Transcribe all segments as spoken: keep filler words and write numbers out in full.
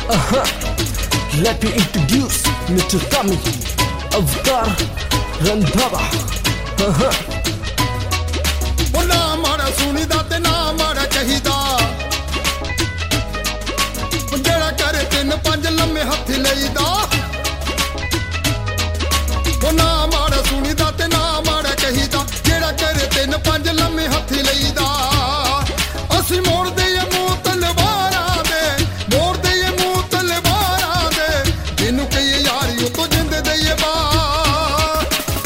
Uh-huh. Let me introduce Mister Tommy Avatar Randhawa. Uh-huh. ਉਹ ਨਾ ਮਾੜਾ ਸੁਣੀਦਾ ਤੇ ਨਾ ਮਾੜਾ ਕਹੀਦਾ, ਜਿਹੜਾ ਕਰੇ ਤਿੰਨ ਪੰਜ ਲੰਮੇ ਹੱਥ ਲਈਦਾ। ਉਹ ਨਾ ਮਾੜਾ ਸੁਣੀਦਾ ਤੇ ਨਾ ਮਾੜਾ ਕਹੀਦਾ, ਜਿਹੜਾ ਕਰੇ ਤਿੰਨ ਪੰਜ ਲੰਮੇ ਹੱਥ ਲਈਦਾ। ਅਸੀਂ ਮੋੜਦੇ ਏ ਮੂੰਹ ਤਲਵਾਰਾਂ ਦੇ, ਮੋੜਦੇ ਏ ਮੂੰਹ ਤਲਵਾਰਾਂ ਦੇ, ਜਿਹਨੂੰ ਕਹੀਏ ਯਾਰੀ ਉਹ ਤੋਂ ਜਿੰਦ ਦਈਏ ਬਾਰ,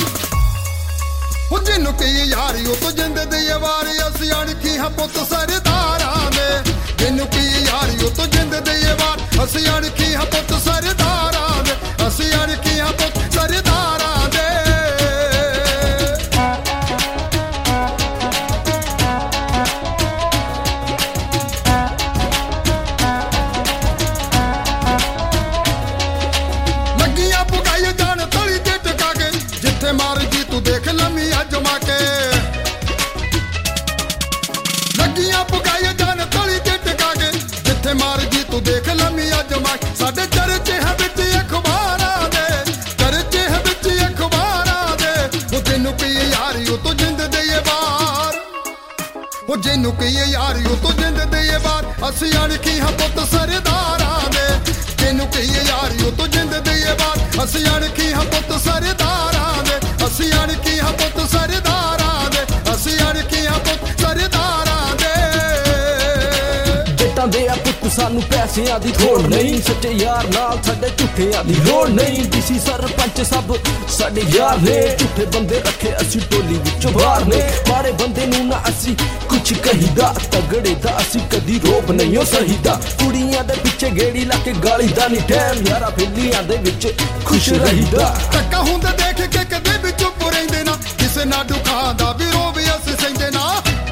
ਉਹ ਜਿਹਨੂੰ ਕਹੀਏ ਯਾਰੀ ਉਹ ਤੋਂ ਜਿੰਦ ਦਈਏ ਵਾਰ। ਅਸੀਂ ਅਣਖੀ ਹਾਂ ਪੁੱਤ ਸਰਦਾਰਾਂ ਦੇ, ਜਿਹਨੂੰ ਕਹੀਏ ਯਾਰੀ ਉਹ ਤੋਂ ਜਿੰਦ ਦਈਏ ਵਾਰ। ਅਸੀਂ ਅਣਖੀ ਹਾਂ ਪੁੱਤ ਸਰਦਾਰਾਂ ਦੇ, ਅਸੀਂ ਅਣਖੀ ਹਾਂ ਪੁੱਤ ਸਰਦਾਰਾਂ ਦੇ। ਲੱਗੀਆਂ ਪੁਗਾਈ ਜਾਣ ਤਲੀ ਤੇ ਟਕਾ ਕੇ, ਜਿੱਥੇ ਮਰਜੀ ਤੂੰ ਦੇਖ ਲੰਮੀ ਅਜਮਾ ਕੇ। ਲੱਗੀਆਂ ਪੁਗਾਈ ਜਾਣ ਤਲੀ ਤੇ ਟਕਾ ਕੇ, ਜਿੱਥੇ ਮਰਜੀ ਤੂੰ ਦੇਖ ਲੰਮੀ ਅਜਮਾ ਕੇ। ਸਾਡੇ ਚਰਚੇ ਹੈ ਵਿੱਚ ਅਖਬਾਰਾਂ ਦੇ, ਚਰਚੇ ਹੈ ਵਿੱਚ ਅਖਬਾਰਾਂ ਦੇ, ਉਹ ਜਿਹਨੂੰ ਕਹੀਏ ਯਾਰੀ ਉਹ ਤੋਂ ਜਿੰਦ ਦਈਏ ਬਾਰ, ਉਹ ਜਿਹਨੂੰ ਕਹੀਏ ਯਾਰੀ ਉਹ ਤੋਂ ਜਿੰਦ ਦਈਏ ਬਾਰ। ਅਸੀਂ ਅਣਖੀ ਹਾਂ ਪੁੱਤ ਸਰਦਾਰਾਂ ਦੇ, ਜਿਹਨੂੰ ਕਹੀਏ ਯਾਰੀ ਉਹ ਤੋਂ ਜਿੰਦ ਦਈਏ ਬਾਰ। ਅਸੀਂ ਅਣਖੀ ਹਾਂ ਪੁੱਤ ਸਰਦਾਰਾਂ ਦੇ, ਅਸੀਂ ਅਣਖੀ ਹਾਂ ਪੁੱਤ ਸਰਦਾਰਾਂ ਦੇ, ਅਸੀਂ ਅਣਖੀ ਹਾਂ ਪੁੱਤ ਸਰਦਾਰਾਂ ਦੇ। ਜੱਟਾਂ ਦੇ ਆ ਪੁੱਤ ਸਾਨੂੰ ਪੈਸਿਆਂ ਦੀ ਥੋੜ ਨਹੀਂ, ਸੱਚੇ ਯਾਰ ਨਾਲ ਸਾਡੇ ਝੂਠਿਆਂ ਦੀ ਲੋੜ ਨਹੀਂ। ਡੀਸੀ ਸਰਪੰਚ ਸਭ ਸਾਡੇ ਯਾਰ ਨੇ, ਝੂਠੇ ਬੰਦੇ ਰੱਖੇ ਅਸੀਂ ਟੋਲੀ ਵਿੱਚੋਂ ਬਾਹਰ ਨੇ। ਮਾੜੇ ਬੰਦੇ ਨੂੰ ਨਾ ਅਸੀਂ ਕੁਛ ਕਹੀਦਾ, ਤਗੜੇ ਦਾ ਅਸੀਂ ਕਦੀ ਰੋਬ ਨਹੀਂ ਹੋ ਸਹੀਦਾ। ਕੁੜੀਆਂ ਦੇ ਪਿੱਛੇ ਗੇੜੀ ਲਾ ਕੇ ਗਾਲੀ ਦਾ ਨਹੀਂ ਟਾਈਮ, ਯਾਰਾ ਬੇਲੀਆਂ ਦੇ ਵਿੱਚ ਖੁਸ਼ ਰਹੀਦਾ। ਟੱਕਾ ਹੁੰਦਾ ਦੇਖ ਕੇ ਕਦੇ ਵੀ ਚੁੱਪ ਰਹਿੰਦੇ ਨਾ, ਕਿਸੇ ਨਾ ਦੁੱਖਾਂ ਦਾ ਵੀ ਰੋਬ ਅਸੀਂ ਸਹਿੰਦੇ ਨਾ।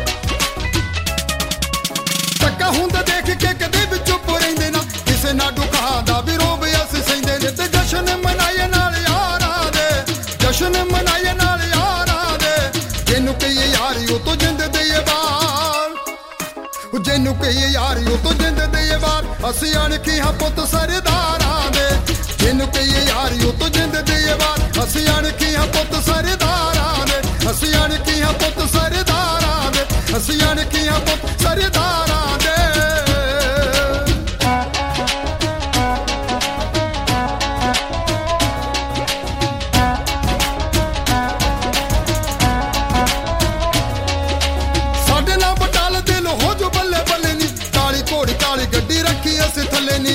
ਟੱਕਾ ਹੁੰਦਾ ਦੇਖ ਕੇ ਕਦੇ ਵੀ ਚੁੱਪ ਰਹਿੰਦੇ ਨਾ, ਕਿਸੇ ਨਾ ਦੁੱਖਾਂ ਦਾ ਵੀ ਰੋਬ ਅਸੀਂ ਸਹਿੰਦੇ ਨੇ। ਤੇ ਜਸ਼ਨ ਮਨਾਏ ਨਾਲ ਯਾਰਾਂ ਦੇ, ਜਸ਼ਨ ਮਨਾਏ ਨਾਲ ਯਾਰਾਂ ਦੇ, ਜਿਹਨੂੰ ਕਹੀਏ ਯਾਰੀ ਉਹ ਤੋਂ ਜਿੰਦ ਦਈਏ ਬਾਰ, ਉਹ ਜਿਹਨੂੰ ਕਹੀਏ ਯਾਰੀ ਉਹ ਤੋਂ ਜਿੰਦ ਦਈਏ ਬਾਰ। ਅਸੀਂ ਅਣਖੀ ਹਾਂ ਪੁੱਤ ਸਰਦਾਰਾਂ ਦੇ, ਜਿਹਨੂੰ ਕਹੀਏ ਯਾਰੀ ਉਹ ਤੋਂ ਜਿੰਦ ਦਈਏ ਬਾਰ। ਅਸੀਂ ਅਣਖੀ ਹਾਂ ਪੁੱਤ ਸਰਦਾਰਾਂ ਦੇ, ਅਸੀਂ ਅਣਖੀ ਹਾਂ ਪੁੱਤ ਸਰਦਾਰਾਂ ਦੇ, ਅਸੀਂ ਅਣਖੀ ਹਾਂ ਪੁੱਤ ਸਰਦਾਰਾਂ ਦੇ। ਸਾਡੇ ਨਾਲ ਬਟਾਲ ਦਿਲ ਹੋ ਜੋ ਬੱਲੇ ਬੱਲੇ ਨੀ, ਕਾਲੀ ਘੋੜੀ ਕਾਲੀ ਗੱਡੀ ਰੱਖੀ ਅਸੀਂ ਥੱਲੇ ਨੀ।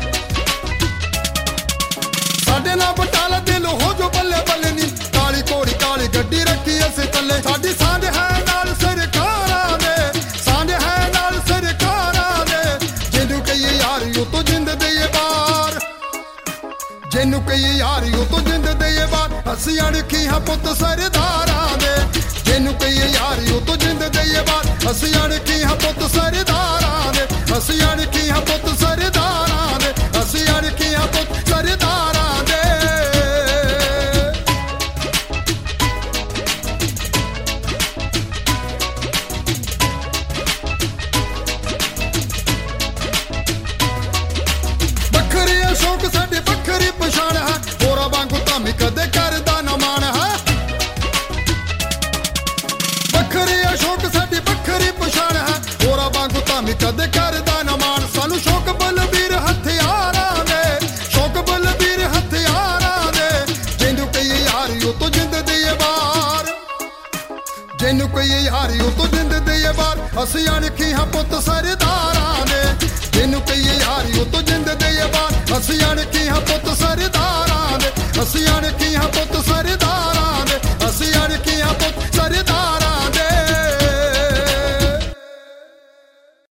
ਸਾਡੇ ਨਾਲ ਬਟਾਲਾ ਦਿਲ ਹੋ ਜੋ ਬੱਲੇ ਬੱਲੇ ਨੀ, ਕਾਲੀ ਘੋੜੀ ਕਾਲੀ ਗੱਡੀ ਰੱਖੀ ਅਸੀਂ ਥੱਲੇ। ਸਾਡੀ ਸਾਂਝ ਹੈ ਨਾਲ ਸਰਕਾਰਾਂ ਦੇ, ਸਾਂਝ ਹੈ ਨਾਲ ਸਰਕਾਰਾਂ ਦੇ, ਜਿਹਨੂੰ ਕਹੀਏ ਯਾਰੀ ਉਹ ਤੋਂ ਜਿੰਦ ਦਈਏ ਬਾਰ, ਜਿਹਨੂੰ ਕਹੀਏ ਯਾਰੀ ਉਹ ਤੋਂ ਜਿੰਦ ਦਈਏ ਬਾਰ। ਅਸੀਂ ਅਣਖੀ ਹਾਂ ਪੁੱਤ ਸਰਦਾਰਾਂ ਦੇ, ਜਿਹਨੂੰ ਕਹੀਏ ਯਾਰੀ ਉਹ ਤੋਂ ਜਿੰਦ ਦਈਏ ਬਾਰ। ਅਸੀਂ ਅਣਖੀ ਹਾਂ ਪੁੱਤ ਸਰਦਾਰਾਂ ਦੇ, ਅਸੀਂ ਅਣਖੀ ਹਾਂ ਪੁੱਤ ਸਰਦਾਰਾਂ ਦੇ, ਅਸੀਂ ਅਣਖੀ ਹਾਂ ਪੁੱਤ ਸਰਦਾਰਾਂ ਦੇ। ਵੱਖਰੀ ਅਸ਼ੋਕ ਸਾਡੀ ਵੱਖਰੀ ਪਛਾਣ ਹੈ, ਹੋਰਾਂ ਵਾਂਗੂ ਧਾਮੀ ਕਦੇ ਕਰਦਾ ਨਾ ਮਾਣ ਹੈ। ਵੱਖਰੀ ਅਸ਼ੋਕ ਸਾਡੀ ਵੱਖਰੀ ਪਛਾਣ ਹੈ, ਹੋਰਾਂ ਵਾਂਗੂ ਧਾਮੀ ਕਦੇ ਕਰਦਾ ਨਾ ਮਾਣ। ਸਾਨੂੰ ਸ਼ੌਕ ਬਲਬੀਰ ਹਥਿਆਰਾਂ ਦੇ, ਸ਼ੌਕ ਬਲਬੀਰ ਹਥਿਆਰਾਂ ਦੇ, ਜਿਹਨੂੰ ਕਹੀਏ ਯਾਰੀ ਉਹ ਤੋਂ ਜਿੰਦ ਦਈਏ ਬਾਰ, ਜਿਹਨੂੰ ਕਹੀਏ ਯਾਰੀ ਉਹ ਤੋਂ ਜਿੰਦ ਦਈਏ ਬਾਰ। ਅਸੀਂ ਅਣਖੀ ਹਾਂ ਪੁੱਤ ਸਰਦਾਰਾਂ ਦੇ, ਜਿਹਨੂੰ ਕਹੀਏ ਯਾਰੀ ਉਹ ਤੋਂ ਜਿੰਦ ਦਈਏ ਬਾਰ। ਅਸੀਂ ਅਣਖੀ